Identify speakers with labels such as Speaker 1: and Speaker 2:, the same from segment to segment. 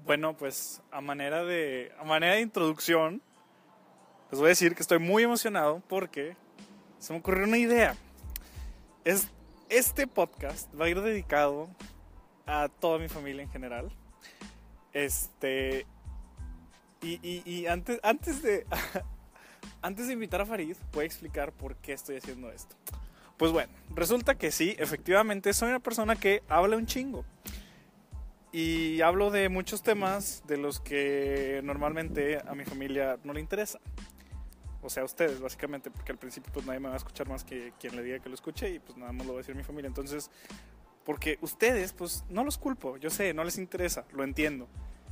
Speaker 1: Bueno, pues a manera de introducción, les voy a decir que estoy muy emocionado porque se me ocurrió una idea. Este podcast va a ir dedicado a toda mi familia en general. Y antes de invitar a Farid, voy a explicar por qué estoy haciendo esto. Pues bueno, resulta que sí, efectivamente soy una persona que habla un chingo. Y hablo de muchos temas de los que normalmente a mi familia no le interesa. O sea, a ustedes, básicamente, porque al principio pues nadie me va a escuchar más que quien le diga que lo escuche y pues nada más lo va a decir mi familia. Entonces, porque ustedes, pues no los culpo, yo sé, no les interesa, lo entiendo.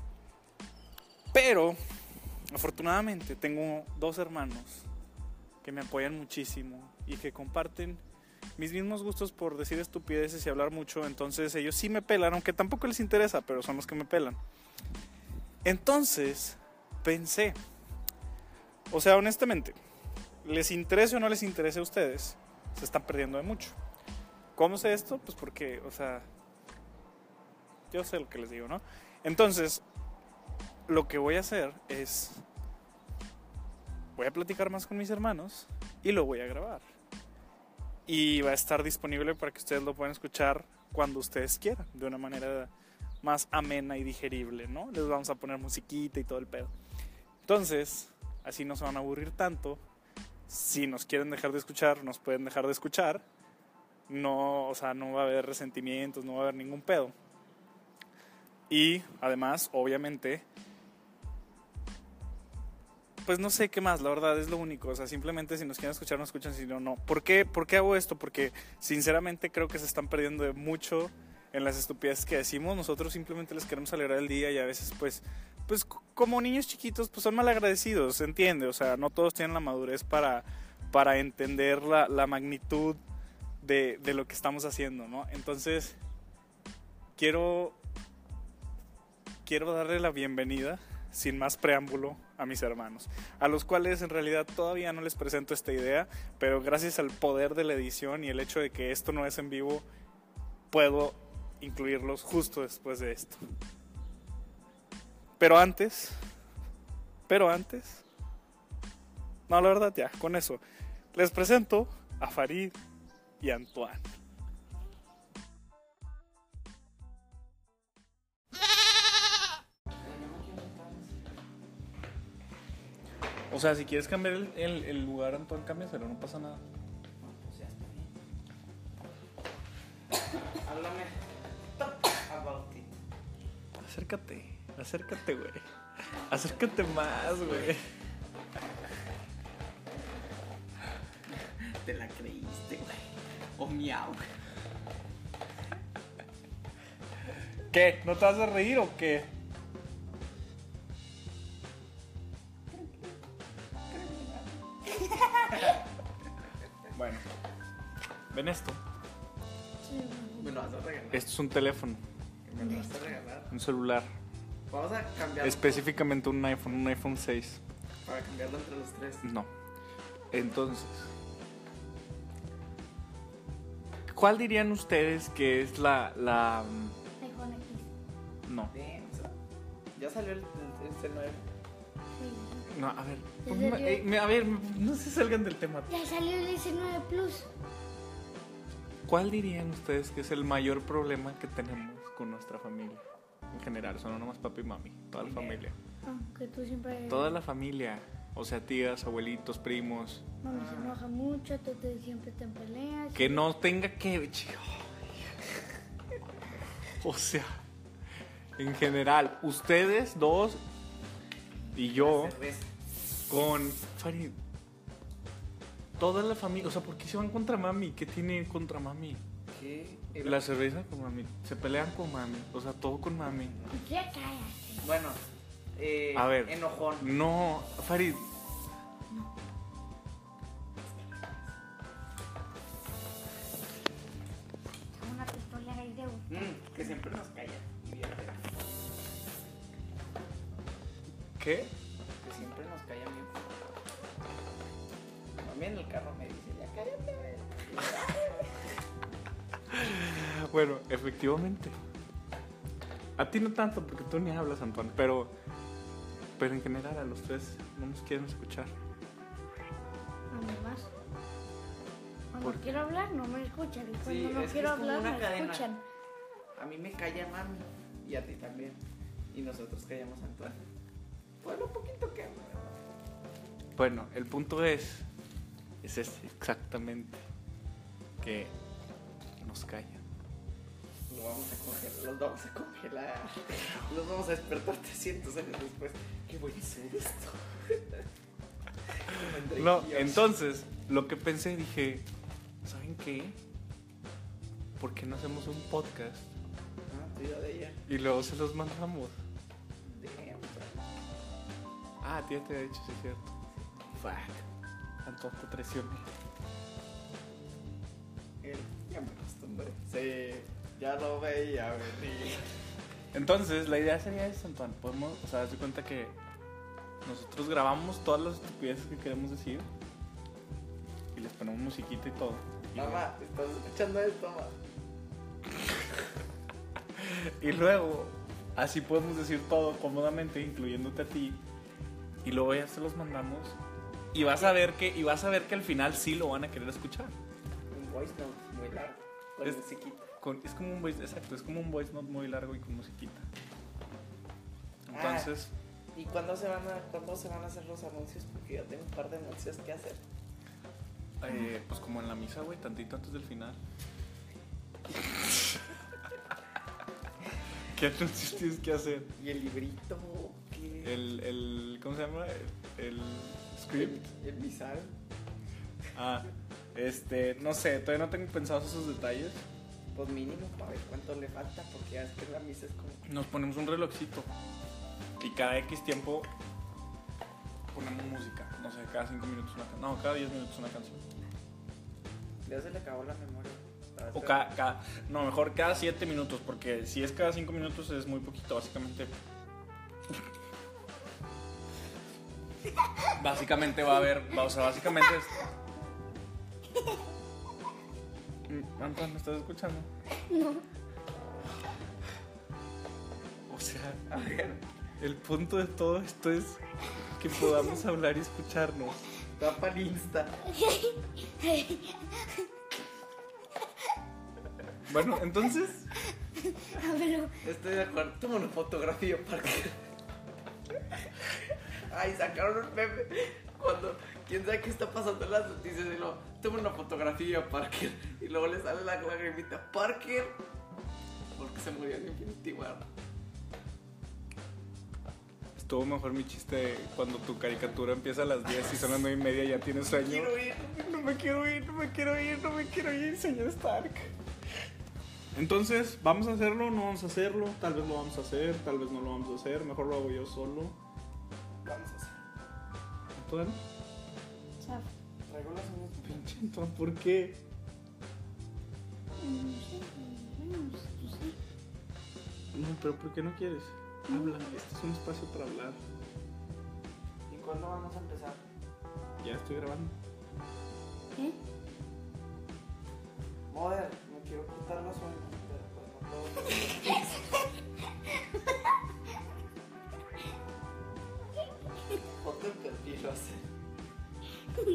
Speaker 1: Pero, afortunadamente, tengo 2 hermanos que me apoyan muchísimo y que comparten mis mismos gustos por decir estupideces y hablar mucho. Entonces ellos sí me pelan, aunque tampoco les interesa, pero son los que me pelan. Entonces pensé, o sea, honestamente, les interese o no les interese a ustedes, se están perdiendo de mucho. ¿Cómo sé esto? Pues porque, o sea, yo sé lo que les digo, ¿no? Entonces, lo que voy a hacer es, voy a platicar más con mis hermanos y lo voy a grabar. Y va a estar disponible para que ustedes lo puedan escuchar cuando ustedes quieran, de una manera más amena y digerible, ¿no? Les vamos a poner musiquita y todo el pedo. Entonces, así no se van a aburrir tanto. Si nos quieren dejar de escuchar, nos pueden dejar de escuchar. No, o sea, no va a haber resentimientos, no va a haber ningún pedo. Y además, obviamente, pues no sé qué más, la verdad es lo único. O sea, simplemente si nos quieren escuchar, nos escuchan, si no, no. ¿Por qué hago esto? Porque sinceramente creo que se están perdiendo de mucho en las estupideces que decimos. Nosotros simplemente les queremos alegrar el día y a veces pues como niños chiquitos pues son malagradecidos, ¿se entiende? O sea, no todos tienen la madurez para entender la magnitud de lo que estamos haciendo, ¿no? Entonces quiero darle la bienvenida, sin más preámbulo, a mis hermanos, a los cuales en realidad todavía no les presento esta idea, pero gracias al poder de la edición y el hecho de que esto no es en vivo, puedo incluirlos justo después de esto. Pero antes, no, la verdad ya, con eso, les presento a Farid y a Antoine. O sea, si quieres cambiar el lugar, Antoine, cámbiaselo, no pasa nada.
Speaker 2: O sea, está bien. Háblame about it.
Speaker 1: Acércate, güey. Acércate más, güey.
Speaker 2: Te la creíste, güey. O miau.
Speaker 1: ¿Qué? ¿No te vas a reír o qué? Bueno, ¿ven esto?
Speaker 2: Me lo vas a regalar.
Speaker 1: Esto es un teléfono,
Speaker 2: Me lo vas a regalar.
Speaker 1: un celular,
Speaker 2: Vamos a cambiarlo.
Speaker 1: específicamente un iPhone 6.
Speaker 2: Para cambiarlo entre los 3.
Speaker 1: No. Entonces, ¿cuál dirían ustedes que es la
Speaker 3: iPhone X.
Speaker 1: No,
Speaker 2: Ya salió el 9.
Speaker 3: Sí.
Speaker 1: no, a ver,
Speaker 3: ¿En serio?
Speaker 1: a ver, no se salgan del tema.
Speaker 3: Ya salió el S9 Plus.
Speaker 1: ¿Cuál dirían ustedes que es el mayor problema que tenemos con nuestra familia? En general, son no nomás papi y mami, toda la familia.
Speaker 3: Aunque tú siempre...
Speaker 1: Toda la familia, o sea, tías, abuelitos, primos.
Speaker 3: Mami se enoja mucho, siempre te peleas.
Speaker 1: Que no tenga que... O sea, en general, ustedes dos y yo con Farid. Toda la familia, o sea, ¿por qué se van contra mami? ¿Qué tiene contra mami?
Speaker 2: ¿Qué?
Speaker 1: La cerveza con mami, se pelean con mami, o sea, todo con mami.
Speaker 3: Ya cállate.
Speaker 2: Bueno,
Speaker 1: A ver.
Speaker 2: enojón.
Speaker 1: No, Farid.
Speaker 3: Una pistola ahí de...
Speaker 2: Que siempre nos calla.
Speaker 1: ¿Qué?
Speaker 2: Que siempre nos calla bien. Mami en el carro me dice, ya cállate, güey.
Speaker 1: Bueno, efectivamente. A ti no tanto, porque tú ni hablas, Antoine, pero en general a los tres no nos quieren escuchar.
Speaker 3: A mí más. Cuando
Speaker 1: ¿Por qué?
Speaker 3: quiero hablar no me escuchan. Y cuando
Speaker 2: Sí,
Speaker 3: no
Speaker 2: es que
Speaker 3: quiero
Speaker 2: es como
Speaker 3: hablar
Speaker 2: una
Speaker 3: me
Speaker 2: cadena.
Speaker 3: escuchan.
Speaker 2: A mí me calla mami y a ti también. Y nosotros callamos a Antoine. Pues lo poquito que ama.
Speaker 1: Bueno, el punto es este, exactamente, que nos callan.
Speaker 2: Lo vamos a congelar, los vamos a congelar. Los vamos a despertar 300 años después. ¿Qué voy a hacer esto?
Speaker 1: No, entonces, lo que pensé, dije, ¿saben qué? ¿Por qué no hacemos un podcast?
Speaker 2: Ah, tu idea de ella.
Speaker 1: Y luego se los mandamos.
Speaker 2: Damn.
Speaker 1: Ah, a ti ya te había dicho, sí es cierto. Fuck. Antoine, te traicioné.
Speaker 2: Ya me acostumbré. Sí, ya lo veía venir.
Speaker 1: Entonces, la idea sería esa, Antoine. Podemos, o sea, haz de cuenta que nosotros grabamos todas las estupideces que queremos decir y les ponemos musiquita y todo.
Speaker 2: Mamá, ¿estás escuchando esto, mamá?
Speaker 1: Y luego, así podemos decir todo cómodamente, incluyéndote a ti. Y luego ya se los mandamos. Y vas a ver que al final sí lo van a querer escuchar.
Speaker 2: Un voice note muy largo. Con
Speaker 1: Es-
Speaker 2: musiquita.
Speaker 1: Es como un voice, exacto, es como un voice note muy largo y con musiquita. Entonces,
Speaker 2: ¿Y cuándo se van a hacer los anuncios? Porque yo tengo un par de anuncios que hacer.
Speaker 1: pues como en la misa, güey, tantito antes del final. ¿Qué anuncios tienes que hacer?
Speaker 2: ¿Y el librito? ¿Qué?
Speaker 1: ¿Cómo se llama? El script.
Speaker 2: El misal.
Speaker 1: Ah, no sé, todavía no tengo pensados esos detalles.
Speaker 2: Pues mínimo para ver cuánto le falta. Porque ya es que la misa es como.
Speaker 1: Nos ponemos un relojcito y cada X tiempo ponemos música. No sé, cada 5 minutos una canción. No, cada 10 minutos una canción.
Speaker 2: Ya se le acabó la memoria.
Speaker 1: O no, mejor cada 7 minutos, porque si es cada 5 minutos es muy poquito, básicamente. Básicamente va a haber, o sea, básicamente es... Antoine, ¿me estás escuchando?
Speaker 3: No.
Speaker 1: O sea,
Speaker 2: A ver,
Speaker 1: el punto de todo esto es que podamos hablar y escucharnos.
Speaker 2: va para el Insta.
Speaker 1: Bueno, entonces,
Speaker 3: A ver,
Speaker 2: Estoy de acuerdo. Toma una fotografía, Parker. Ay, sacaron un meme cuando quién sabe qué está pasando en las noticias y luego toma una fotografía, Parker. Y luego le sale la lagrimita, Parker. Porque se murió en Infinity War.
Speaker 1: estuvo mejor mi chiste cuando tu caricatura empieza a las 10 y son las 9:30 y ya tienes sueño.
Speaker 2: Quiero ir.
Speaker 1: No me quiero ir, no me quiero ir, no me quiero ir, señor Stark. Entonces, ¿vamos a hacerlo o no vamos a hacerlo? Tal vez lo vamos a hacer, tal vez no lo vamos a hacer. Mejor lo hago yo solo.
Speaker 2: Vamos a hacer.
Speaker 1: ¿Antoine?
Speaker 3: chaf.
Speaker 2: Traigo las uñas.
Speaker 1: Pinche Antoine, ¿por qué?
Speaker 3: No sé, bueno, tú sí.
Speaker 1: No, pero ¿por qué no quieres? Habla, este es un espacio para hablar.
Speaker 2: ¿Y cuándo vamos a empezar?
Speaker 1: Ya estoy grabando.
Speaker 3: ¿Eh?
Speaker 2: Mother, me quiero cortar las uñas. Pero pues no puedo. Ponte el perfil, lo hace.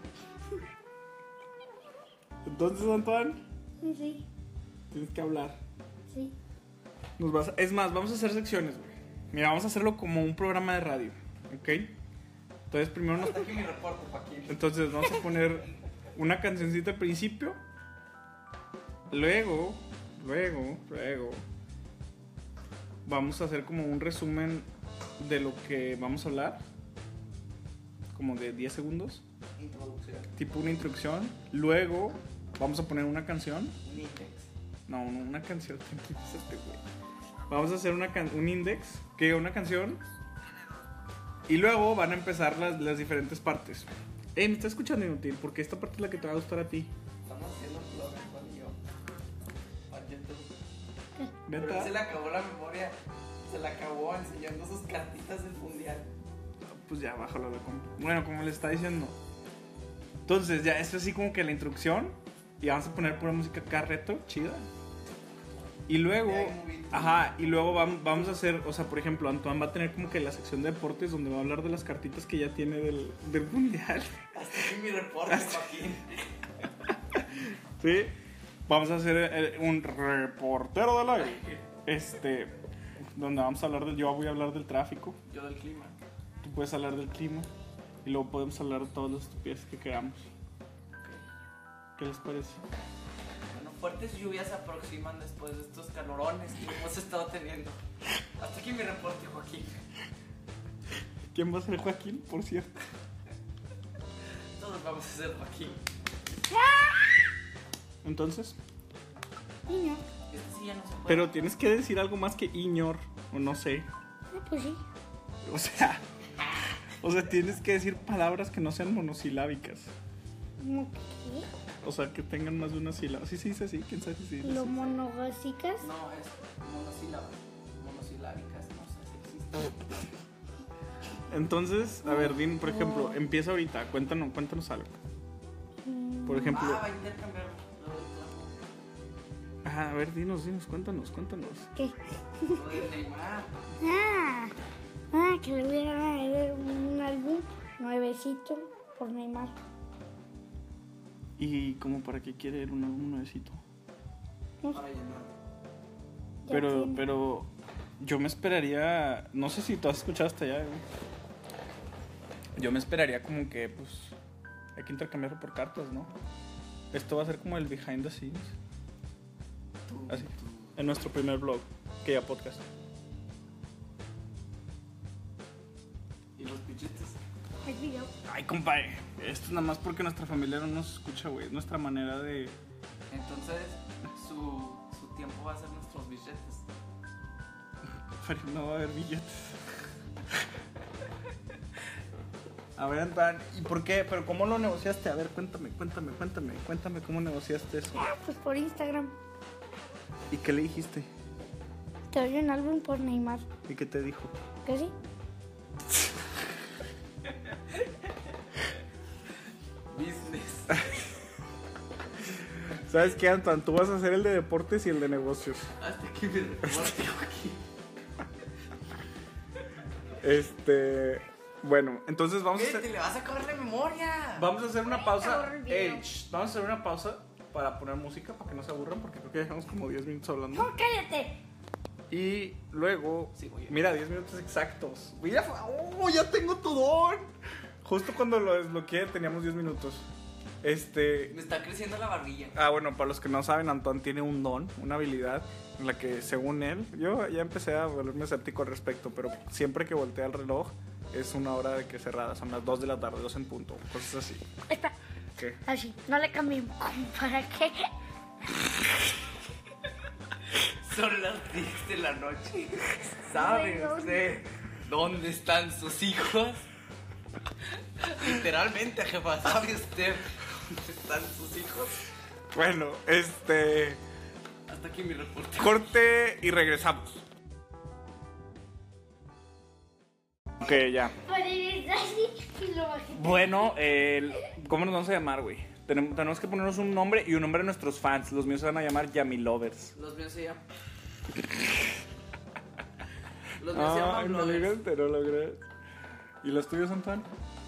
Speaker 1: Entonces, Antoine,
Speaker 3: Sí,
Speaker 1: tienes que hablar.
Speaker 3: sí.
Speaker 1: Es más, vamos a hacer secciones, güey. Mira, vamos a hacerlo como un programa de radio, ¿ok? Entonces, primero nos...
Speaker 2: Hasta aquí mi reporte, Paquín.
Speaker 1: Entonces vamos a poner una cancioncita al principio. Luego vamos a hacer como un resumen de lo que vamos a hablar. Como de 10 segundos.
Speaker 2: Introducción.
Speaker 1: Tipo una introducción. Luego vamos a poner una canción.
Speaker 2: Un index.
Speaker 1: No, una canción. Tranquilízate, güey. Vamos a hacer un index. Una canción. Y luego van a empezar las diferentes partes. Me está escuchando, Inútil, porque esta parte es la que te va a gustar a ti.
Speaker 2: Estamos haciendo un blog, Juan y yo. Para YouTube. Pero
Speaker 1: ¿Neta?
Speaker 2: se le acabó la memoria. Se le acabó enseñando sus cartitas del mundial.
Speaker 1: Pues ya, bájalo la compu. Bueno, como les está diciendo. Entonces, ya, esto es así como que la introducción. Y vamos a poner pura música acá retro, chida. Y luego, Ajá, y luego vamos a hacer, o sea, por ejemplo, Antoine va a tener como que la sección de deportes donde va a hablar de las cartitas que ya tiene del mundial.
Speaker 2: Hasta aquí mi reporte, Joaquín.
Speaker 1: Sí, vamos a hacer un reportero del aire. Donde vamos a hablar yo voy a hablar del tráfico.
Speaker 2: Yo del clima.
Speaker 1: Tú puedes hablar del clima. Y luego podemos hablar de todas las estupideces que queramos. ¿Qué les parece?
Speaker 2: Bueno, fuertes lluvias se aproximan después de estos calorones que hemos estado teniendo. Hasta aquí mi reporte, Joaquín.
Speaker 1: ¿Quién va a ser Joaquín, por cierto?
Speaker 2: Todos vamos a ser Joaquín.
Speaker 1: Entonces,
Speaker 3: Niño.
Speaker 2: Este sí ya no se puede.
Speaker 1: pero tienes que decir algo más que Iñor, o no sé.
Speaker 3: Pues sí.
Speaker 1: O sea, tienes que decir palabras que no sean monosilábicas.
Speaker 3: ¿Cómo qué?
Speaker 1: O sea, que tengan más de una sílaba. Sí, se dice así, quién sabe si se dice
Speaker 3: ¿Lo
Speaker 1: así.
Speaker 3: monogástricas?
Speaker 2: No, es monosilábicas, no sé si existe.
Speaker 1: Entonces, a ver, Din, por ejemplo, empieza ahorita, cuéntanos algo. Por ejemplo,
Speaker 2: Va a intercambiar lo
Speaker 1: a ver, dinos, cuéntanos.
Speaker 3: ¿Qué?
Speaker 2: de Neymar.
Speaker 3: Que le voy a dar un álbum nuevecito por Neymar.
Speaker 1: ¿Y como para qué quiere ir un nuevecito?
Speaker 2: Para llenar.
Speaker 3: Ya tiene.
Speaker 1: Pero yo me esperaría, no sé si tú has escuchado hasta allá, güey. Yo me esperaría como que, pues, hay que intercambiarlo por cartas, ¿no? Esto va a ser como el behind the scenes. Así, en nuestro primer vlog, que ya podcast.
Speaker 2: Y los billetes.
Speaker 3: El video.
Speaker 1: Ay, compadre, esto es nada más porque nuestra familia no nos escucha, güey. Es nuestra manera de...
Speaker 2: Entonces, su tiempo va a ser nuestros billetes.
Speaker 1: Pero no va a haber billetes. A ver, Antoine, ¿y por qué? ¿Pero cómo lo negociaste? A ver, cuéntame cómo negociaste eso.
Speaker 3: Pues por Instagram.
Speaker 1: ¿Y qué le dijiste?
Speaker 3: Te doy un álbum por Neymar.
Speaker 1: ¿Y qué te dijo?
Speaker 3: ¿Qué sí?
Speaker 2: Business.
Speaker 1: ¿Sabes qué, Antoine? Tú vas a hacer el de deportes y el de negocios.
Speaker 2: Hasta aquí mi reporte, Joaquín.
Speaker 1: Bueno, entonces vamos a
Speaker 2: Te
Speaker 1: hacer...
Speaker 2: le vas a acabar la memoria.
Speaker 1: Vamos a hacer una pausa.
Speaker 3: aburre el video.
Speaker 1: Vamos a hacer una pausa para poner música, para que no se aburran, porque creo que dejamos como 10 minutos hablando.
Speaker 3: ¡No, cállate!
Speaker 1: Y luego,
Speaker 2: Sí, muy bien.
Speaker 1: mira, 10 minutos exactos. Mira, ¡oh, ya tengo tu don! Justo cuando lo desbloqueé teníamos 10 minutos.
Speaker 2: Me está creciendo la barbilla.
Speaker 1: Bueno, para los que no saben, Antoine tiene un don, una habilidad en la que, según él, yo ya empecé a volverme escéptico al respecto, pero siempre que voltea el reloj es una hora de que cerrada, son las 2 de la tarde, 2 en punto, cosas así.
Speaker 3: Espera.
Speaker 1: ¿Qué?
Speaker 3: Así, no le cambiemos. ¿Para qué?
Speaker 2: Son las 10 de la noche. ¿Sabe
Speaker 3: Bueno.
Speaker 2: usted dónde están sus hijos? Literalmente, jefa, ¿sabe usted dónde están sus hijos?
Speaker 1: Bueno,
Speaker 2: Hasta aquí mi reporte.
Speaker 1: corte y regresamos. Ok, ya.
Speaker 3: Poner así y lo bajé.
Speaker 1: Bueno, ¿cómo nos vamos a llamar, güey? Tenemos que ponernos un nombre y un nombre de nuestros fans. Los míos se van a llamar Yami Lovers.
Speaker 2: Los míos se llaman. Los míos se llaman
Speaker 1: no
Speaker 2: bloggers.
Speaker 1: lograste, no logré. ¿Y los tuyos, Antoine?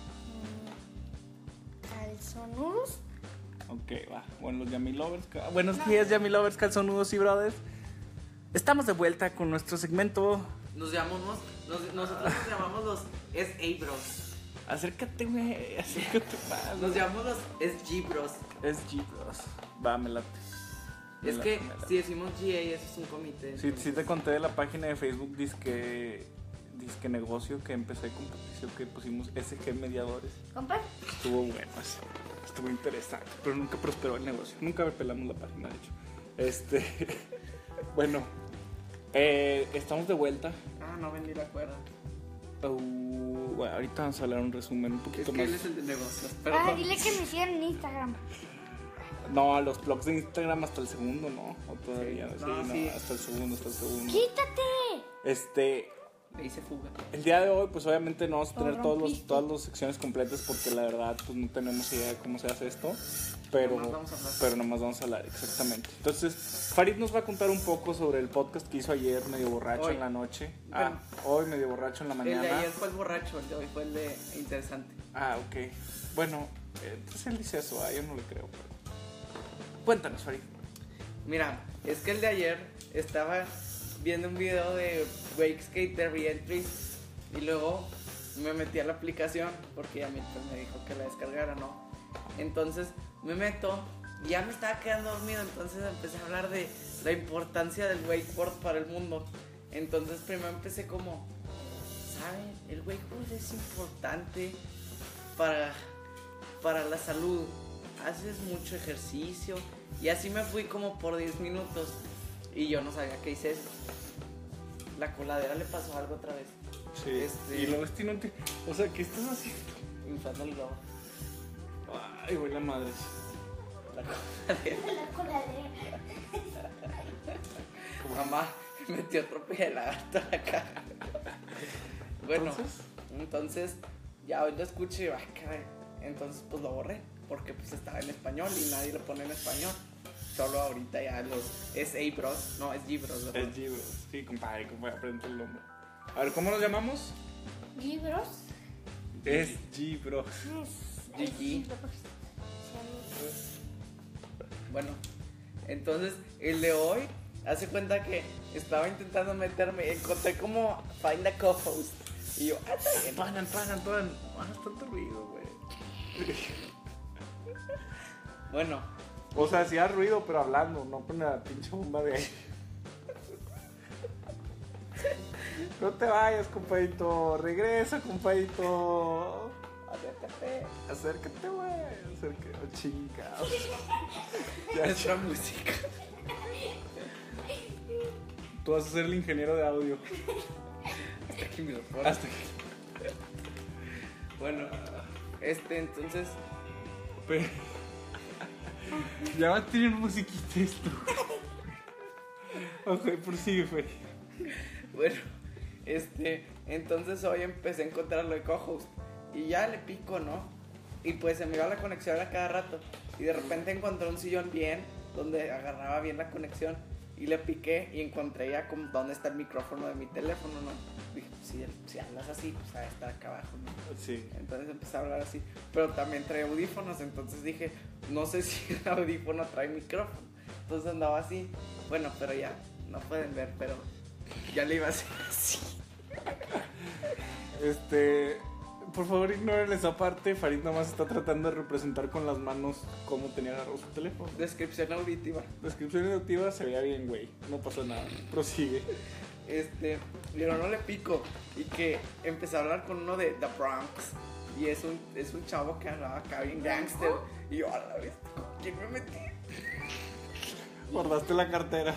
Speaker 3: Calzonudos.
Speaker 1: Ok, va. Bueno, los Yami Lovers. Buenos días, Yami Lovers, calzonudos y brothers. Estamos de vuelta con nuestro segmento.
Speaker 2: Nosotros nos llamamos los SA Bros.
Speaker 1: Acércate, güey. Acércate más.
Speaker 2: Nos llamamos los SG Bros.
Speaker 1: Es G, bros. Va, me late. Me
Speaker 2: Es
Speaker 1: late,
Speaker 2: que
Speaker 1: me late.
Speaker 2: si decimos GA, eso es un comité.
Speaker 1: Sí te conté de la página de Facebook disque negocio que empecé con Patricio, que pusimos SG Mediadores.
Speaker 3: ¿Compras?
Speaker 1: Estuvo bueno, así. Estuvo interesante, pero nunca prosperó el negocio. Nunca pelamos la página, de hecho. Bueno, estamos de vuelta.
Speaker 2: No vendí la cuerda.
Speaker 1: Bueno, ahorita vamos a hablar un resumen un
Speaker 2: Es
Speaker 1: poquito
Speaker 2: que
Speaker 1: más.
Speaker 2: él es el de negocios.
Speaker 3: Dile que me sigan en Instagram.
Speaker 1: No, los blogs de Instagram hasta el segundo, ¿no? O todavía.
Speaker 2: Sí.
Speaker 1: Sí,
Speaker 2: No,
Speaker 1: no,
Speaker 2: sí.
Speaker 1: hasta el segundo.
Speaker 3: ¡Quítate!
Speaker 2: Le hice fuga.
Speaker 1: El día de hoy, pues obviamente no vamos a tener
Speaker 3: Lo
Speaker 1: todas
Speaker 3: rompiste.
Speaker 1: las secciones completas porque la verdad pues no tenemos idea de cómo se hace esto, pero
Speaker 2: Nomás vamos a hablar.
Speaker 1: nomás vamos a hablar, exactamente. Entonces, Farid nos va a contar un poco sobre el podcast que hizo ayer, medio borracho
Speaker 2: Hoy.
Speaker 1: en la noche.
Speaker 2: Bueno.
Speaker 1: Hoy medio borracho en la
Speaker 2: El
Speaker 1: mañana.
Speaker 2: de ayer fue el borracho, el de hoy fue el de interesante.
Speaker 1: Ok. Bueno, entonces él dice eso, yo no le creo. Pero... Cuéntanos, Farid.
Speaker 2: Mira, es que el de ayer estaba viendo un video de Wake Skater Reentries y luego me metí a la aplicación porque ya me dijo que la descargara, ¿no? Entonces me meto y ya me estaba quedando dormido, entonces empecé a hablar de la importancia del wakeboard para el mundo. Entonces primero empecé como, ¿saben? El wakeboard es importante para la salud. Haces mucho ejercicio. Y así me fui como por 10 minutos. Y yo no sabía qué hice eso. La coladera le pasó algo otra vez.
Speaker 1: Sí. Y luego o sea, ¿qué estás haciendo?
Speaker 2: Inflando el globo.
Speaker 1: Ay, güey, la madre.
Speaker 2: La coladera.
Speaker 3: La coladera.
Speaker 2: Mamá me metió otro pie de lagarto a la cara. Bueno, entonces ya hoy lo escuché y ay, caray. Entonces pues lo borré. Porque pues estaba en español y nadie lo pone en español. Solo ahorita ya es A-Bros, no, es G-Bros, ¿verdad?
Speaker 1: Es G-Bros. Sí, compadre, aprende el nombre. A ver, ¿cómo nos llamamos?
Speaker 3: Libros.
Speaker 1: Es G-Bros.
Speaker 2: GG. Bueno, entonces el de hoy, hace cuenta que estaba intentando meterme, encontré como Find a Co-Host. Y yo, está bien.
Speaker 1: Antoine. Haz tanto ruido, güey.
Speaker 2: Bueno,
Speaker 1: O sea, hacía ruido, pero hablando, no con la pinche bomba de aire. No te vayas, compadito. Regresa, compadito. Acércate, güey. Acércate. Oh, chingado.
Speaker 2: nuestra música.
Speaker 1: Tú vas a ser el ingeniero de audio.
Speaker 2: Hasta aquí me lo pongo.
Speaker 1: Hasta que...
Speaker 2: Bueno, entonces,
Speaker 1: Pero... Ya va a tener musiquita esto. Ok, prosigue, Fer.
Speaker 2: bueno, entonces hoy empecé a encontrar lo de Co-Host y ya le pico, ¿no? Y pues se me iba la conexión a cada rato y de repente encontré un sillón bien donde agarraba bien la conexión y le piqué y encontré ya como dónde está el micrófono de mi teléfono, ¿no? Dije, pues, si hablas así, pues va a estar acá abajo, ¿no?
Speaker 1: Sí.
Speaker 2: Entonces empecé a hablar así, pero también trae audífonos, entonces dije, no sé si el audífono trae micrófono. Entonces andaba así, bueno, pero ya, no pueden ver, pero ya le iba a hacer así.
Speaker 1: Por favor, ignoren esa parte. Farid nomás está tratando de representar con las manos cómo tenía agarrado su teléfono.
Speaker 2: Descripción auditiva.
Speaker 1: Descripción educativa se veía bien, güey. No pasó nada. Prosigue.
Speaker 2: Pero no le pico. Y que empecé a hablar con uno de The Bronx. Y es un chavo que hablaba acá bien gangster. Y yo, a la vez, ¿con quién me metí?
Speaker 1: Guardaste la cartera.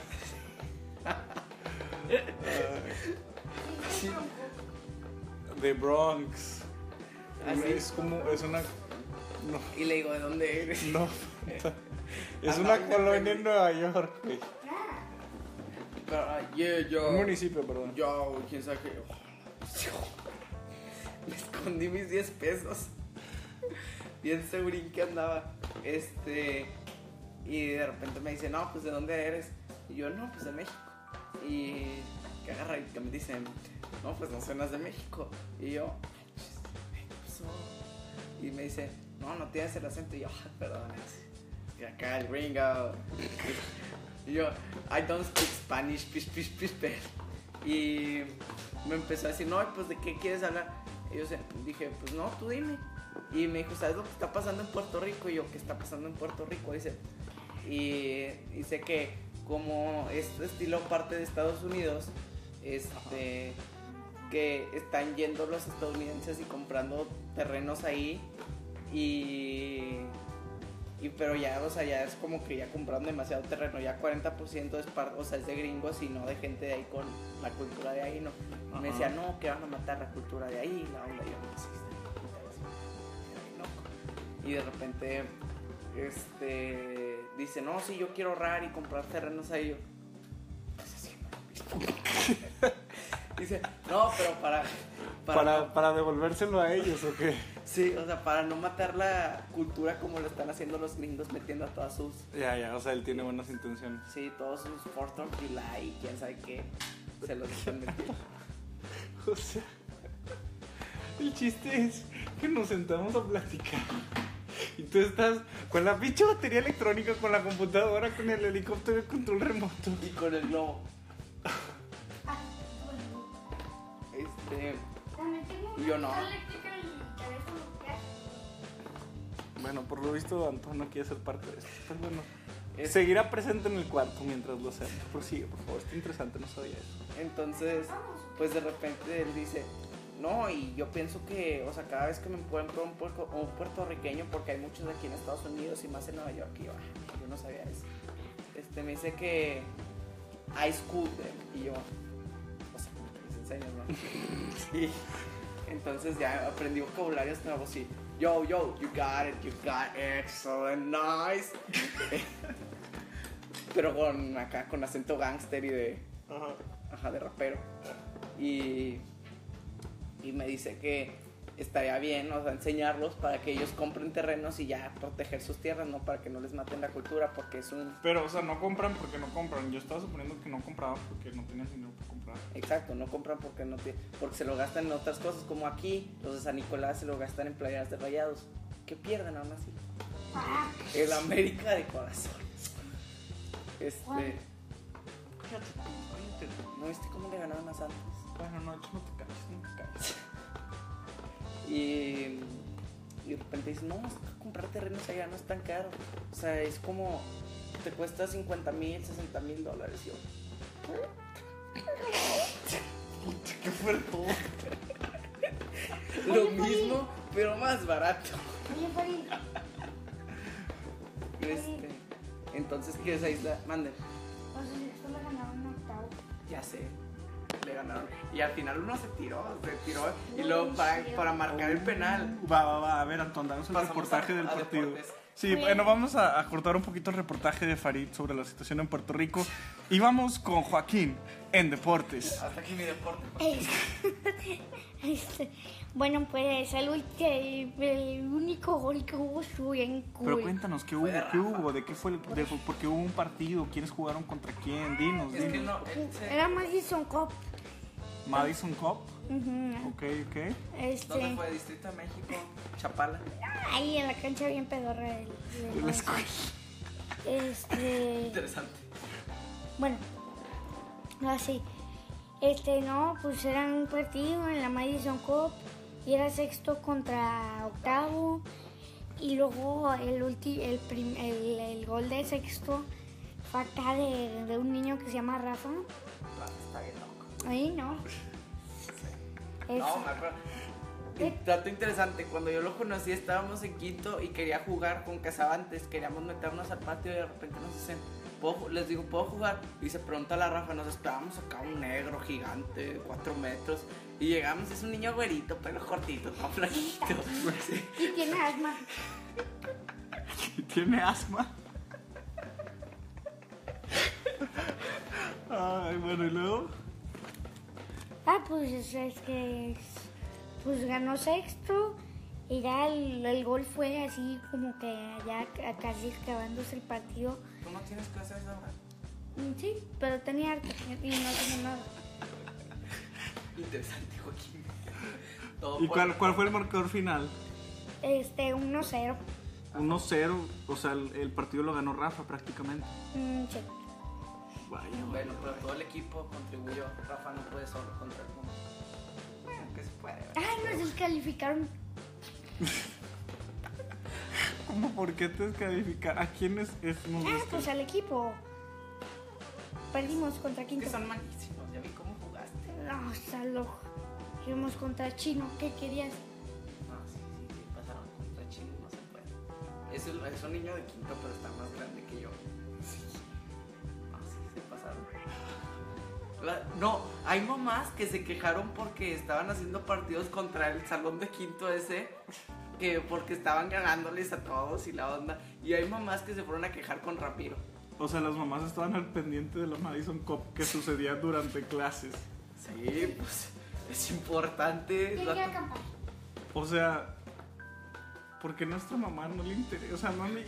Speaker 2: Sí.
Speaker 1: The Bronx.
Speaker 2: Así.
Speaker 1: Es una... No.
Speaker 2: Y le digo, ¿de dónde eres?
Speaker 1: No. Es
Speaker 2: Andaba
Speaker 1: una
Speaker 2: en
Speaker 1: colonia
Speaker 2: el-
Speaker 1: en Nueva York, güey.
Speaker 2: Pero, yo.
Speaker 1: Un municipio, perdón.
Speaker 2: Yo, quién sabe qué. Me escondí mis 10 pesos. Bien segurín que andaba. Y de repente me dice, no, pues ¿de dónde eres? Y yo, no, pues de México. Y que agarra y que me dice, no, pues no suenas de México. Y yo, ¿qué pasó? Y me dice, no tienes el acento. Y yo, perdón, y acá el gringo. Y yo, I don't speak Spanish, pish. Y me empezó a decir, no, pues ¿de qué quieres hablar? Y yo dije, pues no, tú dime. Y me dijo, ¿sabes lo que está pasando en Puerto Rico? Y yo, ¿qué está pasando en Puerto Rico? Dice, y dice que como este estilo parte de Estados Unidos, que están yendo los estadounidenses y comprando terrenos ahí pero ya, o sea, ya es como que ya compraron demasiado terreno, ya 40% es de gringos y no de gente de ahí con la cultura de ahí, ¿no? Y me decía, no, que van a matar la cultura de ahí, la onda, yo no sé, loco. Y de repente, dice, no, sí, yo quiero ahorrar y comprar terrenos ahí, yo, pues así, ¿no? Y dice, no, pero
Speaker 1: ¿Para devolvérselo a ellos o qué?
Speaker 2: sí, o sea, para no matar la cultura como lo están haciendo los gringos metiendo a todas sus,
Speaker 1: Ya, o sea, él tiene buenas intenciones.
Speaker 2: sí, todos sus 4th of July y quién sabe qué, se los están metiendo.
Speaker 1: O sea, el chiste es que nos sentamos a platicar y tú estás con la pinche batería electrónica, con la computadora, con el helicóptero de control remoto.
Speaker 2: Y con el globo.
Speaker 3: También tengo
Speaker 2: Yo no.
Speaker 3: una eléctrica en el teléfono.
Speaker 1: Bueno, por lo visto Anton no quiere ser parte de esto, pero bueno.
Speaker 2: Es-
Speaker 1: Seguirá presente en el cuarto mientras lo hacemos. Prosigue, por favor, está interesante, no sabía eso.
Speaker 2: Entonces, pues de repente él dice, no, y yo pienso que, o sea, cada vez que me encuentro un puertorriqueño, porque hay muchos aquí en Estados Unidos y más en Nueva York, y yo no sabía eso. Me dice que I school them, y yo, o sea, como que les enseño, ¿no? Y entonces ya aprendí vocabularios nuevos y, yo, you got it, excellent, nice. Pero con acento gangster y de, de rapero. Y me dice que estaría bien, o sea, enseñarlos para que ellos compren terrenos y ya proteger sus tierras, no para que no les maten la cultura, porque es un...
Speaker 1: Pero, o sea, no compran porque no compran. Yo estaba suponiendo que no compraban porque no tenían dinero para comprar.
Speaker 2: Exacto, no compran porque porque se lo gastan en otras cosas, como aquí, los de San Nicolás se lo gastan en playeras de Rayados, que pierden aún así. El América de corazón.
Speaker 3: ¿Cuál?
Speaker 2: ¿No viste cómo le ganaron a Santos?
Speaker 1: Bueno, no te calles.
Speaker 2: Y de repente dice, no, es que comprar terrenos allá no es tan caro. O sea, es como, te cuesta $50,000, $60,000. Yo,
Speaker 1: ¿Qué fue todo?
Speaker 2: lo
Speaker 3: Oye,
Speaker 2: mismo, pero más barato.
Speaker 3: Oye, Farid,
Speaker 2: Entonces, ¿qué es Isla? Manden.
Speaker 3: los esto le ganaron un octavo.
Speaker 2: Ya sé, le ganaron. Y al final uno se tiró. Y luego para marcar el penal.
Speaker 1: Va, a ver, Antón, danos el
Speaker 2: Pasamos
Speaker 1: reportaje
Speaker 2: a
Speaker 1: del partido.
Speaker 2: deportes.
Speaker 1: Sí, bueno, vamos a cortar un poquito el reportaje de Farid sobre la situación en Puerto Rico. Y vamos con Joaquín en deportes.
Speaker 2: Hasta aquí mi deporte.
Speaker 3: Bueno, pues el único gol que hubo estuvo bien cool.
Speaker 1: Pero cuéntanos, ¿qué hubo?
Speaker 2: Fue de
Speaker 1: ¿Qué
Speaker 2: Rafa.
Speaker 1: hubo? ¿De qué fue? ¿Por qué hubo un partido? ¿Quiénes jugaron contra quién? Dinos,
Speaker 2: Es que
Speaker 1: dinos.
Speaker 2: no, él se-
Speaker 3: Era Madison Cup.
Speaker 1: Madison Cup.
Speaker 3: Ujú.
Speaker 1: Ok.
Speaker 2: ¿Dónde fue? Distrito de México, Chapala.
Speaker 3: Ahí en la cancha bien pedorra de
Speaker 1: De la escuela.
Speaker 2: Interesante.
Speaker 3: Bueno, así. No, pues era un partido en la Madison Cup y era sexto contra octavo. Y luego el gol de sexto fue acá de un niño que se llama Rafa.
Speaker 2: Está bien loco.
Speaker 3: Ahí no.
Speaker 2: No, me acuerdo. Un dato interesante, cuando yo lo conocí estábamos en quinto y quería jugar con Casabantes, queríamos meternos al patio y de repente nos dicen, les digo, ¿puedo jugar? Y se pregunta a la Rafa, nos esperábamos acá un negro gigante de 4 metros y llegamos, es un niño güerito, pelo cortito, todo flaquito. Sí.
Speaker 3: Y tiene asma.
Speaker 1: ¿Y tiene asma? Ay, bueno, ¿y luego?
Speaker 3: Pues es que pues ganó sexto y ya el gol fue así como que ya casi acabándose el partido.
Speaker 2: ¿Tú no tienes clases ahora?
Speaker 3: Sí, pero tenía harto y no tenía nada.
Speaker 2: Interesante, Joaquín.
Speaker 1: ¿Y cuál fue el marcador final?
Speaker 3: 1-0.
Speaker 1: 1-0, o sea, el partido lo ganó Rafa prácticamente.
Speaker 3: Sí.
Speaker 1: Vaya,
Speaker 2: Bueno, pero todo el equipo contribuyó. Rafa no puede solo contra el mundo. Bueno, que se puede.
Speaker 3: Ay, nos descalificaron.
Speaker 1: ¿Cómo? ¿Por qué te descalificar? ¿A quiénes nos
Speaker 3: Pues al equipo. Perdimos contra
Speaker 2: Es que
Speaker 3: Quinto.
Speaker 2: son malísimos, ya vi cómo jugaste.
Speaker 3: No, está loco. Íbamos contra Chino. ¿Qué querías?
Speaker 2: No, sí, pasaron contra Chile, no se puede. Es un niño de quinto, pero está más grande que yo. No, sí, se pasaron. No, hay mamás que se quejaron porque estaban haciendo partidos contra el salón de quinto ese, que porque estaban ganándoles a todos y la onda. Y hay mamás que se fueron a quejar con Ramiro.
Speaker 1: O sea, las mamás estaban al pendiente de la Madison Cup que sucedía durante clases.
Speaker 2: Sí. Sí, pues es importante.
Speaker 3: ¿Quién quiere acampar?
Speaker 1: O sea, porque nuestra mamá no le interesa. O sea, mami.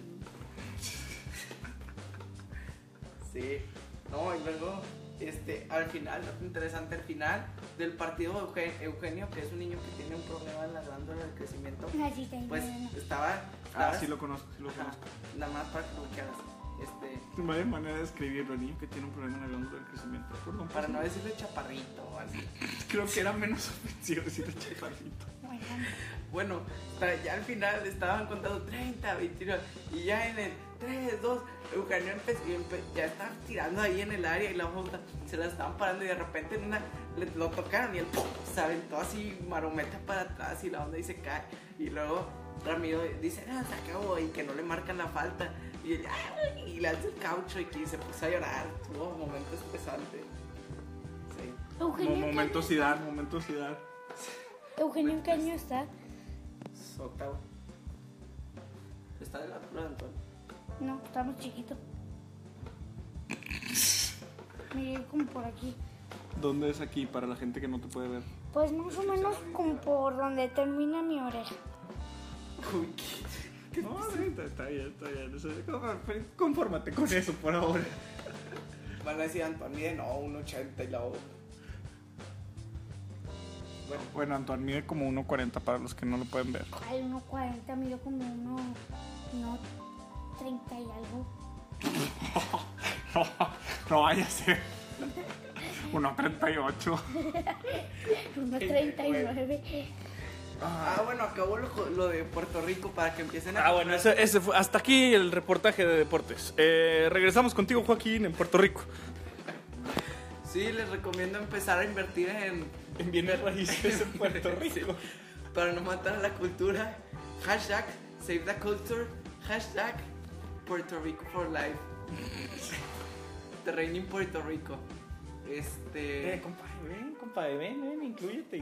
Speaker 2: Sí. No, y luego, al final, lo interesante, al final del partido Eugenio, que es un niño que tiene un problema en la glándula del crecimiento,
Speaker 3: Ah, sí, tengo
Speaker 2: pues
Speaker 3: uno.
Speaker 2: estaba.
Speaker 1: Sí lo conozco, sí lo
Speaker 2: Ajá,
Speaker 1: conozco.
Speaker 2: nada más para que lo quieras.
Speaker 1: No hay manera de escribirlo, el niño que tiene un problema en la glándula del crecimiento. Perdón,
Speaker 2: Para no decirle chaparrito o así.
Speaker 1: creo que era menos ofensivo decirle chaparrito.
Speaker 2: Bueno, ya al final estaban contando 30, 29 y ya en el 3, 2, Eugenio ya estaba tirando ahí en el área y la monta se la estaban parando y de repente en una lo tocaron y él se aventó así marometa para atrás y la onda y se cae. Y luego Ramiro dice, se acabó y que no le marcan la falta. Y él, y le hace el caucho y que se puso a llorar. Tuvo momentos estresantes. Sí.
Speaker 3: Eugenio,
Speaker 1: Momento Zidane, momento Zidane.
Speaker 3: ¿Eugenio en qué año está?
Speaker 2: Octavo. Está de la altura de Antonio.
Speaker 3: No, estamos chiquitos. Mire, como por aquí.
Speaker 1: ¿Dónde es aquí para la gente que no te puede ver?
Speaker 3: Pues más o menos como por donde termina mi oreja.
Speaker 2: Uy,
Speaker 1: No, sí, está bien, está bien. O sea, confórmate con eso por ahora.
Speaker 2: van a decir Antonio mide no, 1.80 y la otra.
Speaker 1: Bueno, Antoine mide como 1.40 para los que no lo pueden ver.
Speaker 3: Ay, 1.40, mido como 1.30 y algo.
Speaker 1: No vaya a ser 1.38.
Speaker 3: 1.39.
Speaker 2: Bueno, acabó lo de Puerto Rico para que empiecen a...
Speaker 1: Bueno, ese fue, hasta aquí el reportaje de deportes. Regresamos contigo, Joaquín, en Puerto Rico.
Speaker 2: Sí, les recomiendo empezar a invertir en
Speaker 1: bienes raíces en Puerto Rico.
Speaker 2: Sí, para no matar a la cultura. Hashtag Save the Culture. Hashtag Puerto Rico for Life. Terreno en Puerto Rico.
Speaker 1: Compadre, ven, inclúyete.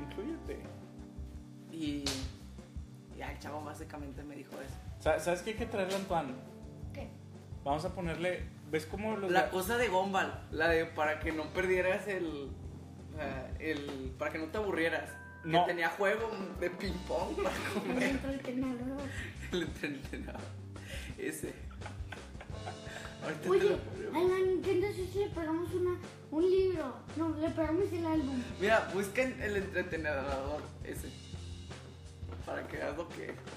Speaker 2: Y el chavo básicamente me dijo eso.
Speaker 1: ¿Sabes qué hay que traerle a Antoine?
Speaker 3: ¿Qué?
Speaker 1: Vamos a ponerle... ¿Ves cómo los...
Speaker 2: La cosa de Gumball, la de para que no perdieras para que no te aburrieras.
Speaker 1: No.
Speaker 2: Que tenía juego de ping pong para
Speaker 3: El
Speaker 2: comer.
Speaker 3: entretenedor.
Speaker 2: El entrenador. Ese. Ahorita
Speaker 3: Oye, a la Nintendo Switch le pegamos un libro. No, le pegamos el álbum.
Speaker 2: Mira, busquen el entretenedor ese. Para que veas lo que es.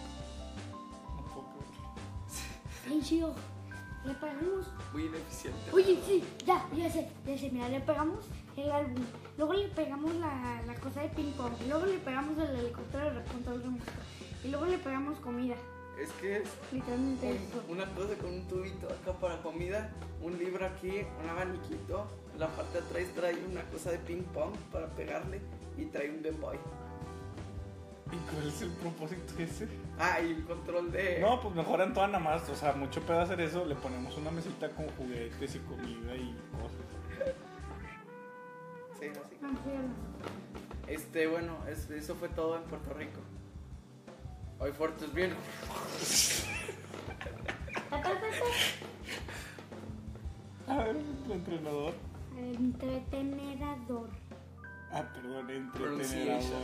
Speaker 3: Ay, sí, ojo. Le pegamos.
Speaker 2: Muy ineficiente.
Speaker 3: Oye, sí, ya sé. Mira, le pegamos el álbum. Luego le pegamos la cosa de ping pong. Y luego le pegamos el helicóptero de control remoto. Y luego le pegamos comida.
Speaker 2: Es que es
Speaker 3: Literalmente eso.
Speaker 2: una cosa con un tubito acá para comida, un libro aquí, un abaniquito. En la parte de atrás trae una cosa de ping pong para pegarle y trae un Game Boy.
Speaker 1: ¿Y cuál es el propósito ese?
Speaker 2: Y un control de...
Speaker 1: No, pues mejor Antoine nada más. O sea, mucho pedo hacer eso. Le ponemos una mesita con juguetes y comida y cosas.
Speaker 2: Sí, así.
Speaker 3: No, sí,
Speaker 2: Bueno, eso fue todo en Puerto Rico. Hoy Fortes bien.
Speaker 1: A ver, el entrenador.
Speaker 3: Entretenedor.
Speaker 1: Perdón, entretenedor.
Speaker 2: Pronunciation.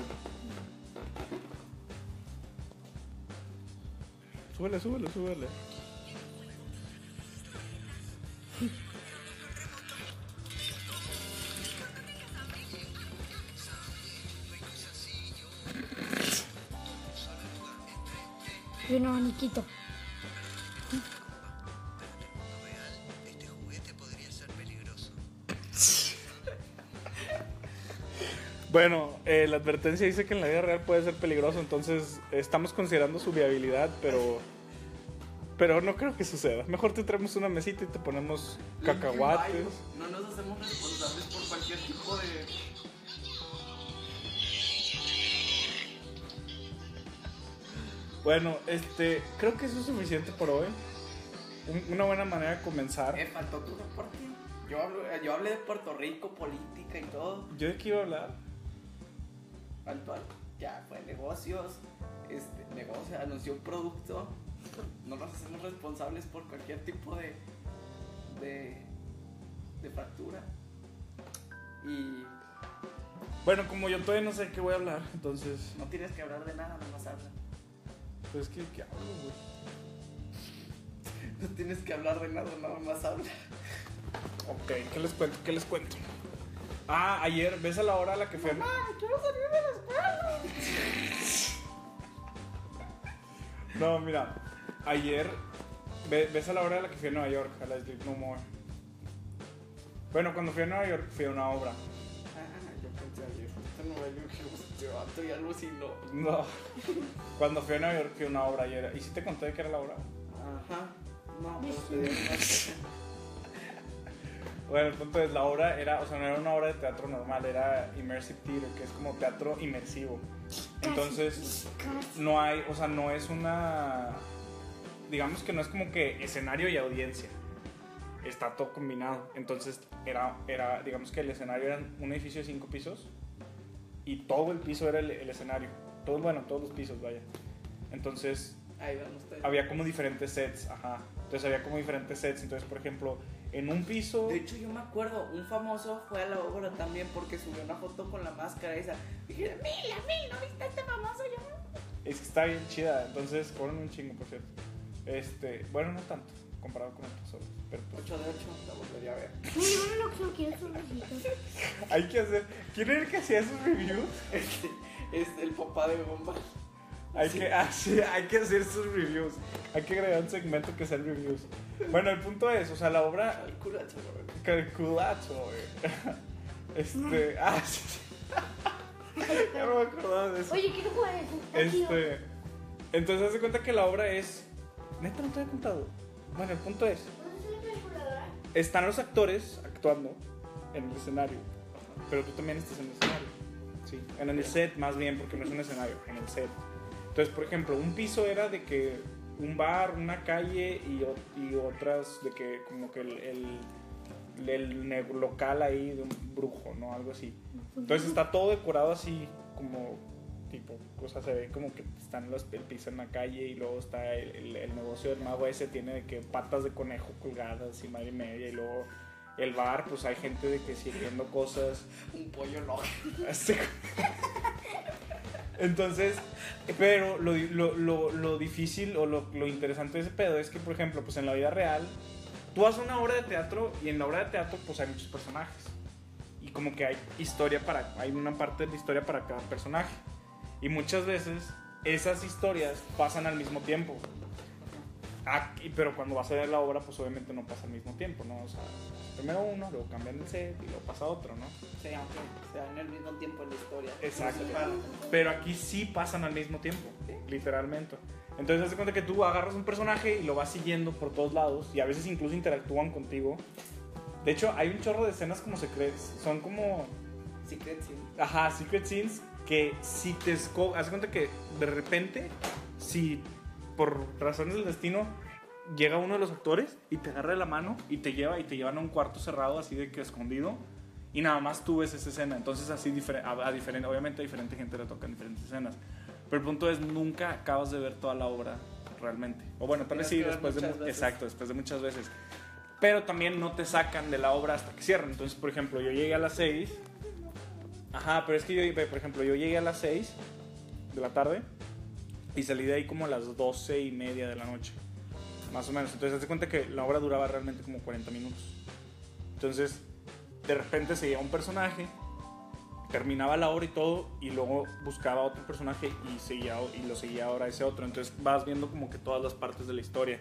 Speaker 1: Súbele.
Speaker 3: Y un abaniquito.
Speaker 4: Este juguete podría ser peligroso.
Speaker 1: Bueno, la advertencia dice que en la vida real puede ser peligroso, entonces estamos considerando su viabilidad, pero no creo que suceda. Mejor te traemos una mesita y te ponemos cacahuates.
Speaker 2: No nos hacemos responsables por cualquier tipo de...
Speaker 1: Bueno, creo que eso es suficiente por hoy. Una buena manera de comenzar.
Speaker 2: Faltó tu reporte. Yo hablé de Puerto Rico, política y todo.
Speaker 1: ¿Yo de qué iba a hablar?
Speaker 2: Faltó algo. Ya fue negocios. Negocio anunció un producto. No nos hacemos responsables por cualquier tipo de fractura. Y
Speaker 1: Bueno, como yo todavía no sé qué voy a hablar, entonces...
Speaker 2: No tienes que hablar de nada, nomás habla.
Speaker 1: Pues, ¿qué hablo, güey?
Speaker 2: No tienes que hablar de nada, nada más habla.
Speaker 1: Ok, ¿qué les cuento? Ah, ayer, ¿ves a la hora a la que fui a...
Speaker 3: quiero salir de la escuela.
Speaker 1: No, mira, ayer, ¿ves a la hora a la que fui a Nueva York? A la Sleep No More. Bueno, cuando fui a Nueva York, fui a una obra.
Speaker 2: Yo pensé ayer. Esto no me dio que se vato y alucinó.
Speaker 1: No, cuando fui a Nueva York, fui a una obra ayer. ¿Y si te conté de qué era la obra?
Speaker 2: Ajá. No, pero te dio más.
Speaker 1: Bueno, el punto es, la obra era, o sea, no era una obra de teatro normal, era immersive theater, que es como teatro inmersivo. Entonces, no hay, o sea, no es una, digamos que no es como que escenario y audiencia, está todo combinado. Entonces, era digamos que el escenario era un edificio de 5 pisos y todo el piso era el escenario, todos los pisos, vaya. Entonces,
Speaker 2: Ahí van ustedes.
Speaker 1: había como diferentes sets, ajá. Entonces, había como diferentes sets, entonces, por ejemplo, en un piso...
Speaker 2: De hecho, yo me acuerdo, un famoso fue a la obra también porque subió una foto con la máscara esa. Dije, Mil, ¿no viste a este famoso? Yo,
Speaker 1: Es que está bien chida, entonces cobran un chingo, por cierto. Bueno, no tanto, comparado con otras obras, pero pues
Speaker 2: 8 de 8, la volvería a ver.
Speaker 3: Me llevaron lo que yo quiero sus besitos.
Speaker 1: hay que hacer... ¿Quién era el que hacía esos reviews?
Speaker 2: Es el papá de Bomba.
Speaker 1: Hay que hacer sus reviews. Hay que agregar un segmento que sea reviews. Bueno, el punto es, o sea, la obra...
Speaker 2: Calculacho, güey.
Speaker 1: Calculacho, güey. Sí. Ya no me acordaba de eso.
Speaker 3: Oye, quiero jugar eso. Está chido.
Speaker 1: Entonces, haz de cuenta que la obra es... Neta, no te había contado. Bueno, el punto es...
Speaker 3: ¿No es una calculadora?
Speaker 1: Están los actores actuando en el escenario, pero tú también estás en el escenario. Sí, en el set más bien, porque no es un escenario, en el set. Entonces, por ejemplo, un piso era de que un bar, una calle y otras de que como que el local ahí de un brujo, ¿no? Algo así. Entonces está todo decorado así como tipo, o sea, se ve como que están el piso en la calle y luego está el negocio del mago ese, tiene de que patas de conejo colgadas y madre y media, y luego el bar, pues hay gente de que sirviendo cosas.
Speaker 2: Un pollo loco.
Speaker 1: Entonces, pero lo difícil o lo interesante de ese pedo es que, por ejemplo, pues en la vida real, tú haces una obra de teatro y en la obra de teatro pues hay muchos personajes. Y como que hay una parte de la historia para cada personaje. Y muchas veces esas historias pasan al mismo tiempo. Pero cuando vas a ver la obra, pues obviamente no pasa al mismo tiempo, ¿no? O sea, primero uno, luego cambian el set y luego pasa otro, ¿no?
Speaker 2: Sí, aunque sea en el mismo tiempo en la historia.
Speaker 1: Exacto.
Speaker 2: No se paran.
Speaker 1: Pero aquí sí pasan al mismo tiempo, literalmente. Entonces, haz de cuenta que tú agarras un personaje y lo vas siguiendo por todos lados y a veces incluso interactúan contigo. De hecho, hay un chorro de escenas como secretas. Son como...
Speaker 2: Secret Sin.
Speaker 1: Ajá, secret scenes que si te haz de cuenta que de repente, si por razones del destino llega uno de los actores y te agarra de la mano y te llevan a un cuarto cerrado así de que escondido y nada más tú ves esa escena. Entonces así obviamente a diferente gente le tocan diferentes escenas. Pero el punto es, nunca acabas de ver toda la obra realmente. O bueno, tal vez sí, después de muchas veces. Pero también no te sacan de la obra hasta que cierran. Entonces, por ejemplo, yo llegué a las 6. Ajá, pero es que yo llegué a las 6 de la tarde y salí de ahí como a las 12:30 de la noche. Más o menos. Entonces, hazte cuenta que la obra duraba realmente como 40 minutos. Entonces, de repente seguía un personaje, terminaba la obra y todo, y luego buscaba otro personaje y lo seguía ahora ese otro. Entonces, vas viendo como que todas las partes de la historia.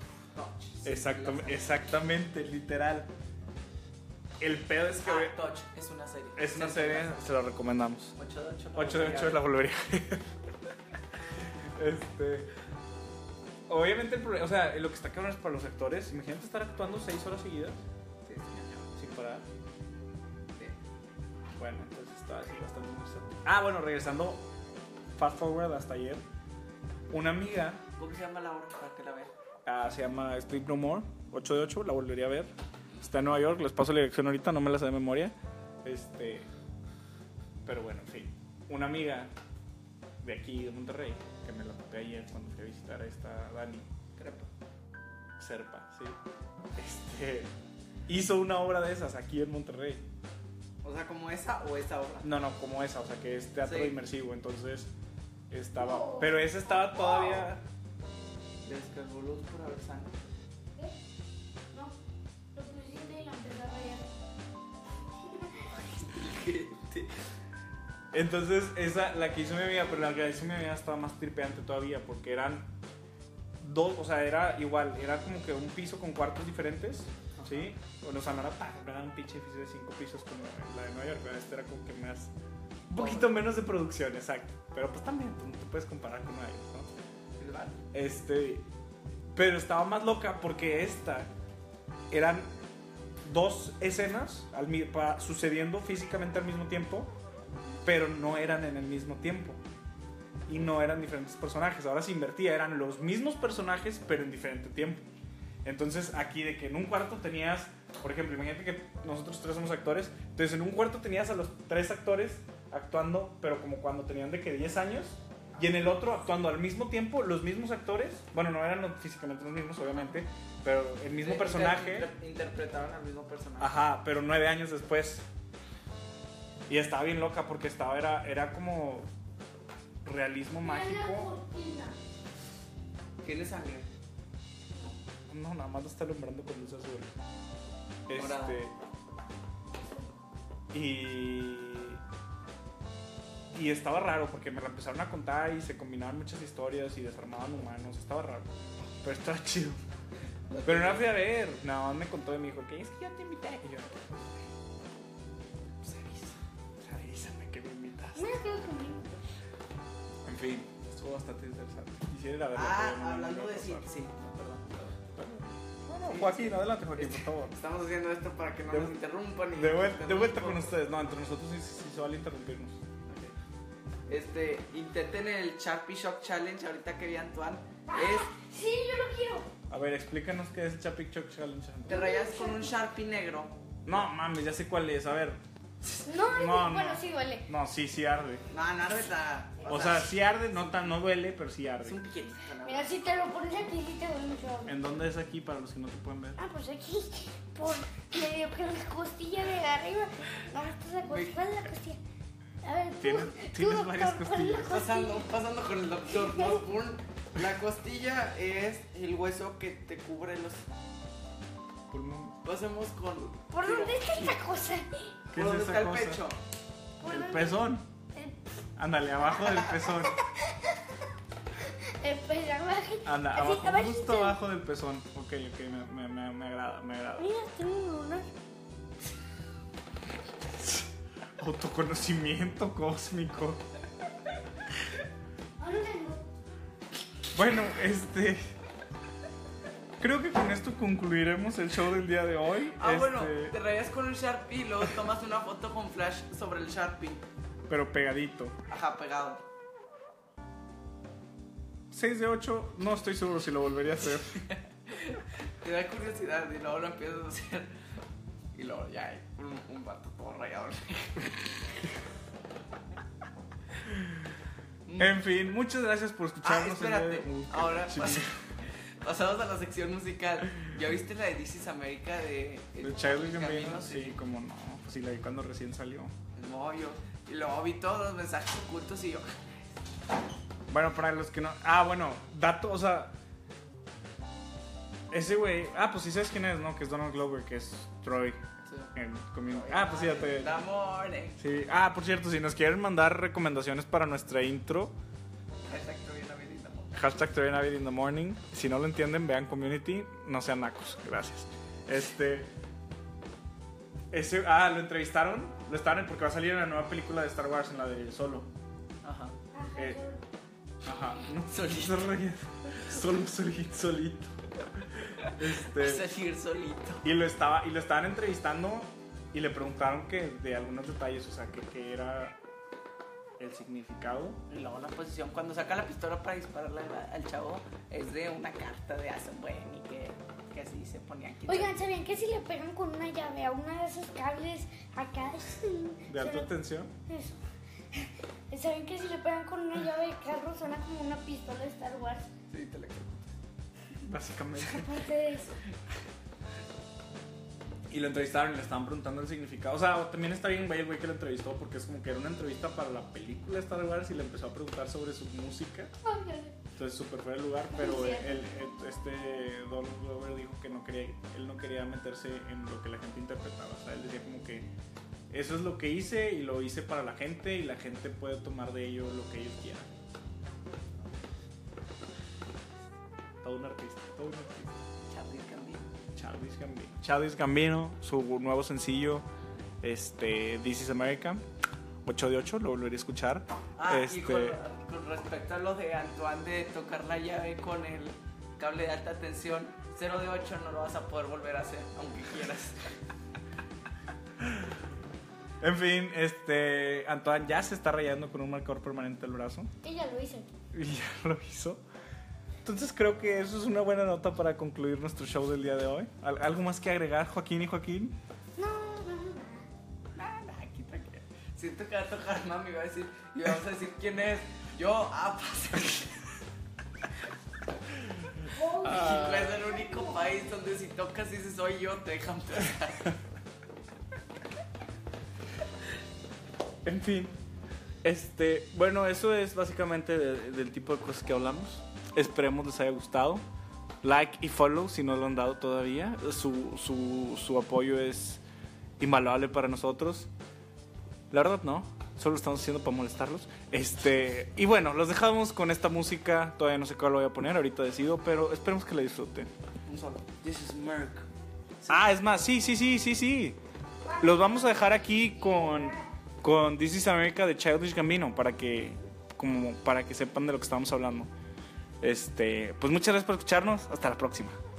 Speaker 1: Exactamente, literal. El pedo es que...
Speaker 2: Touch es una serie.
Speaker 1: Es una serie, se la recomendamos.
Speaker 2: 8 de 8.
Speaker 1: 8 de 8 la volvería. Obviamente, o sea, lo que está cabrón es para los actores. Imagínate estar actuando 6 horas seguidas
Speaker 2: Sí, señor.
Speaker 1: sin parar.
Speaker 2: Sí.
Speaker 1: Bueno, entonces está así bastante interesante. Bueno, regresando fast forward hasta ayer. Una amiga
Speaker 2: ¿Cómo se llama la obra para que la vean?
Speaker 1: se llama Sleep No More, 8 de 8, la volvería a ver. Está en Nueva York, les paso la dirección ahorita, no me la sé de memoria. Pero bueno, en fin. Una amiga de aquí, de Monterrey, que me la topé ayer cuando fui a visitar a esta Dani Serpa, sí. Hizo una obra de esas aquí en Monterrey.
Speaker 2: O O sea, como esa o esa obra.
Speaker 1: No, como esa, o sea, que es teatro
Speaker 2: Sí.
Speaker 1: inmersivo, entonces estaba... Pero ese estaba todavía...
Speaker 2: Descargó luz por haber sangre.
Speaker 3: No, lo pusiste y la empecé a rayar.
Speaker 1: Entonces, esa, la que hizo mi amiga, pero la que hizo mi amiga estaba más tripeante todavía, porque eran dos, o sea, era igual, era como que un piso con cuartos diferentes, ¿sí? Bueno, o sea, no era un pinche edificio de 5 pisos como la de Nueva York, ¿verdad? Este era como que más, un poquito menos de producción, exacto. Pero pues también, tú no te puedes comparar con Nueva York, ¿no? Pero estaba más loca porque eran dos escenas sucediendo físicamente al mismo tiempo, pero no eran en el mismo tiempo y no eran diferentes personajes. Ahora se invertía, eran los mismos personajes pero en diferente tiempo. Entonces aquí de que en un cuarto tenías, por ejemplo, imagínate que nosotros 3 somos actores, entonces en un cuarto tenías a los 3 actores actuando, pero como cuando tenían de que 10 años, y en el otro actuando al mismo tiempo los mismos actores, bueno, no eran físicamente los mismos obviamente, pero el mismo personaje
Speaker 2: Interpretaban al mismo personaje.
Speaker 1: ajá, pero 9 años después. Y estaba bien loca porque era como realismo mágico.
Speaker 2: ¿Tiene sangre?
Speaker 1: No, nada más lo está alumbrando con luz azul.
Speaker 2: Morada.
Speaker 1: Y estaba raro porque me la empezaron a contar y se combinaban muchas historias y desarmaban humanos. Estaba raro, pero estaba chido. Pero no la fui a ver. Nada más me contó y me dijo que es que yo te invité. Y yo, pues avísame que me invitaste.
Speaker 3: Me quedo conmigo.
Speaker 1: En fin, estuvo bastante interesante. Quisiera ir a verlo. pero no me
Speaker 2: Hablando
Speaker 1: logró
Speaker 2: de sí,
Speaker 1: pasar.
Speaker 2: sí, perdón.
Speaker 1: No,
Speaker 2: Sí,
Speaker 1: Joaquín,
Speaker 2: sí.
Speaker 1: adelante, Joaquín, por favor.
Speaker 2: Estamos haciendo esto para que no
Speaker 1: De-
Speaker 2: nos interrumpan. Y
Speaker 1: De
Speaker 2: nos
Speaker 1: vuelta con
Speaker 2: interrumpan.
Speaker 1: ustedes. No, entre nosotros sí se vale interrumpirnos.
Speaker 2: Intenten el Sharpie Shock Challenge ahorita que vi a Antoine.
Speaker 3: Sí, yo lo quiero.
Speaker 1: A ver, explícanos qué es el Chapic Choc Challenge.
Speaker 2: Te rayas con un Sharpie negro.
Speaker 1: No, mames, ya sé cuál es. A ver.
Speaker 3: No,
Speaker 1: No,
Speaker 3: bueno,
Speaker 1: no.
Speaker 3: sí duele.
Speaker 1: No, sí arde.
Speaker 2: No, no reta.
Speaker 1: O sea, sí arde, no duele, pero sí
Speaker 2: es
Speaker 1: arde.
Speaker 2: un piquetito. ¿no?
Speaker 3: Mira, si te lo pones aquí, sí te duele mucho.
Speaker 1: ¿En dónde es aquí para los que no te pueden ver?
Speaker 3: Ah, pues aquí, por medio que la costilla de arriba. No, esta es la costilla. ¿Cuál es la costilla? A ver, tú,
Speaker 1: Tienes varias
Speaker 3: doctor, ¿cuál es la
Speaker 1: costillas.
Speaker 2: Pasando con el doctor Osborne. La costilla es el hueso que te cubre los.
Speaker 1: Pulmón.
Speaker 2: Pasemos con.
Speaker 3: ¿Por dónde está esta cosa?
Speaker 1: ¿Qué
Speaker 2: ¿Por dónde
Speaker 1: es
Speaker 2: está
Speaker 1: esa
Speaker 2: el
Speaker 1: cosa?
Speaker 2: pecho?
Speaker 3: ¿Por
Speaker 1: El
Speaker 3: dónde?
Speaker 1: pezón. Ándale, abajo del pezón.
Speaker 3: El pezón.
Speaker 1: Anda,
Speaker 3: Así,
Speaker 1: abajo,
Speaker 3: abajito.
Speaker 1: justo abajo del pezón. Ok, me agrada.
Speaker 3: Mira, tengo un lunar.
Speaker 1: Autoconocimiento cósmico.
Speaker 3: Ahora tengo.
Speaker 1: Bueno, creo que con esto concluiremos el show del día de hoy.
Speaker 2: Bueno, te rayas con un Sharpie y luego tomas una foto con flash sobre el Sharpie.
Speaker 1: Pero pegadito.
Speaker 2: Ajá, pegado.
Speaker 1: 6 de 8, no estoy seguro si lo volvería a hacer.
Speaker 2: Te da curiosidad y luego lo empiezas a hacer. Y luego ya hay un vato todo rayado.
Speaker 1: En fin, muchas gracias por escucharnos.
Speaker 2: Espérate.
Speaker 1: Uy, qué
Speaker 2: Ahora
Speaker 1: chingada.
Speaker 2: pasamos a la sección musical. ¿Ya viste la de This is America de
Speaker 1: ¿De Childish Gambino?
Speaker 2: Gambino?
Speaker 1: Sí, como no. Pues sí, la vi cuando recién salió.
Speaker 2: No, y luego vi todos los mensajes ocultos y yo.
Speaker 1: Bueno, para los que no. Bueno, dato, o sea. Ese güey. Pues sí sabes quién es, ¿no? Que es Donald Glover, que es Troy en Community. Pues sí, ya te.
Speaker 2: The morning.
Speaker 1: Sí. Por cierto, si nos quieren mandar recomendaciones para nuestra intro,
Speaker 2: Hashtag Troy Navid in the morning.
Speaker 1: hashtag Troy Navid in the morning. Si no lo entienden, vean Community. No sean nacos. Gracias. Lo entrevistaron. Lo estaban porque va a salir en la nueva película de Star Wars, en la de Solo.
Speaker 2: Ajá.
Speaker 1: Ajá. No,
Speaker 2: Solito.
Speaker 1: solito.
Speaker 2: Va a salir solito.
Speaker 1: Y lo estaban entrevistando y le preguntaron que de algunos detalles, o sea, que era el significado.
Speaker 2: Y luego la posición, cuando saca la pistola para dispararle al chavo, es de una carta de Asambuen y que así se ponía aquí.
Speaker 3: Oigan, ¿sabían que si le pegan con una llave a una de esos cables acá?
Speaker 1: De alta tensión.
Speaker 3: Eso. ¿Saben que si le pegan con una llave de carro suena como una pistola de Star Wars?
Speaker 2: Sí, te la creo.
Speaker 1: Básicamente.
Speaker 3: Aparte de eso.
Speaker 1: Y lo entrevistaron y le estaban preguntando el significado. O sea, también está bien güey el güey que lo entrevistó, porque es como que era una entrevista para la película Star Wars y le empezó a preguntar sobre su música. Entonces súper fuera de lugar, pero Donald Glover dijo que él no quería meterse en lo que la gente interpretaba. O sea, él decía como que eso es lo que hice y lo hice para la gente y la gente puede tomar de ello lo que ellos quieran. Todo un artista. Childish Gambino, su nuevo sencillo, This is America, 8 de 8, lo volveré a escuchar.
Speaker 2: Y con respecto a lo de Antoine de tocar la llave con el cable de alta tensión, 0 de 8 no lo vas a poder volver a hacer, aunque quieras.
Speaker 1: En fin, Antoine ya se está rayando con un marcador permanente el brazo.
Speaker 3: Ella lo hizo.
Speaker 1: Y ya lo hizo. Entonces creo que eso es una buena nota para concluir nuestro show del día de hoy. ¿Algo más que agregar, Joaquín y Joaquín?
Speaker 2: Nada, aquí tranquilo. Siento que va a tocar mami, va a decir, y vamos a decir quién es. Yo, pasa. México es el único país donde si tocas y dices soy yo, te dejan pasar.
Speaker 1: En fin, bueno, eso es básicamente del tipo de cosas que hablamos. Esperemos les haya gustado. Like y follow si no lo han dado todavía. Su apoyo es invaluable para nosotros. La verdad no, solo lo estamos haciendo para molestarlos. Y bueno, los dejamos con esta música. Todavía no sé cuál lo voy a poner, ahorita decido, pero esperemos que la disfruten.
Speaker 2: Un solo. This is Merc.
Speaker 1: Es más, sí. Los vamos a dejar aquí con This is America de Childish Gambino para que sepan de lo que estamos hablando. Pues muchas gracias por escucharnos. Hasta la próxima.